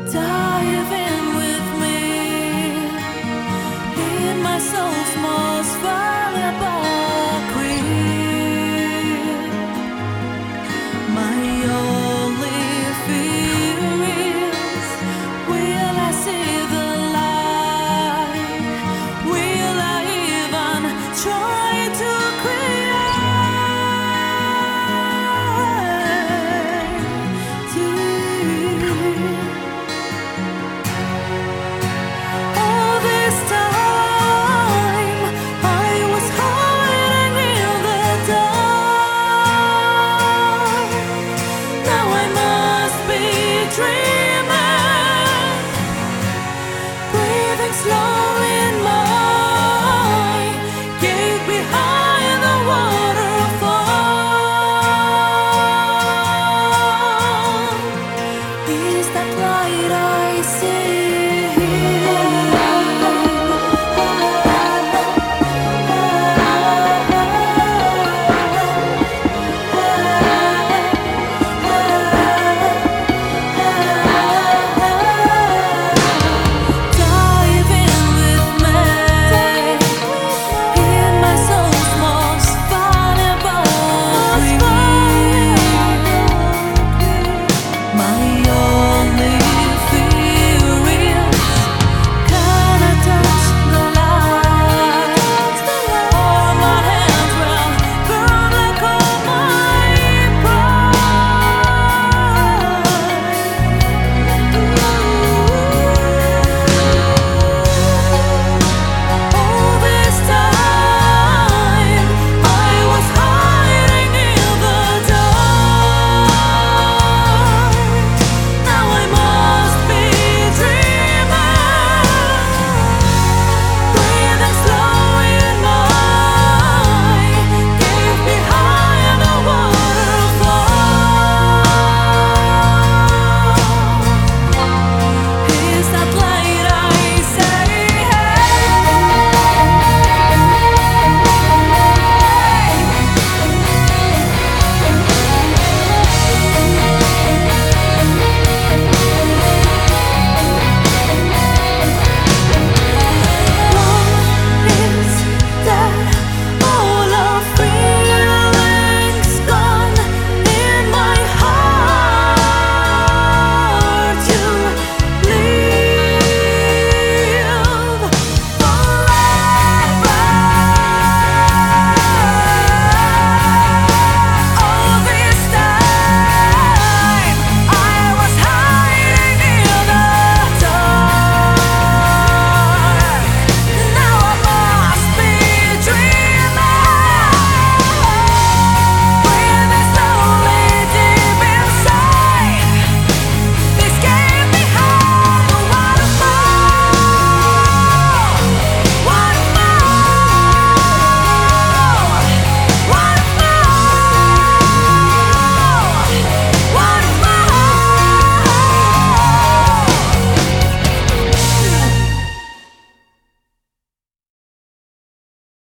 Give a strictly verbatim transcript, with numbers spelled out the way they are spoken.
Dive in with me in my soul's most valuable creed. My only fear is, will I see the light? Will I even try to create deep? All this time I was hiding in the dark. Now I must be dreaming, breathing slow in my cave behind the waterfall. Is that light I see?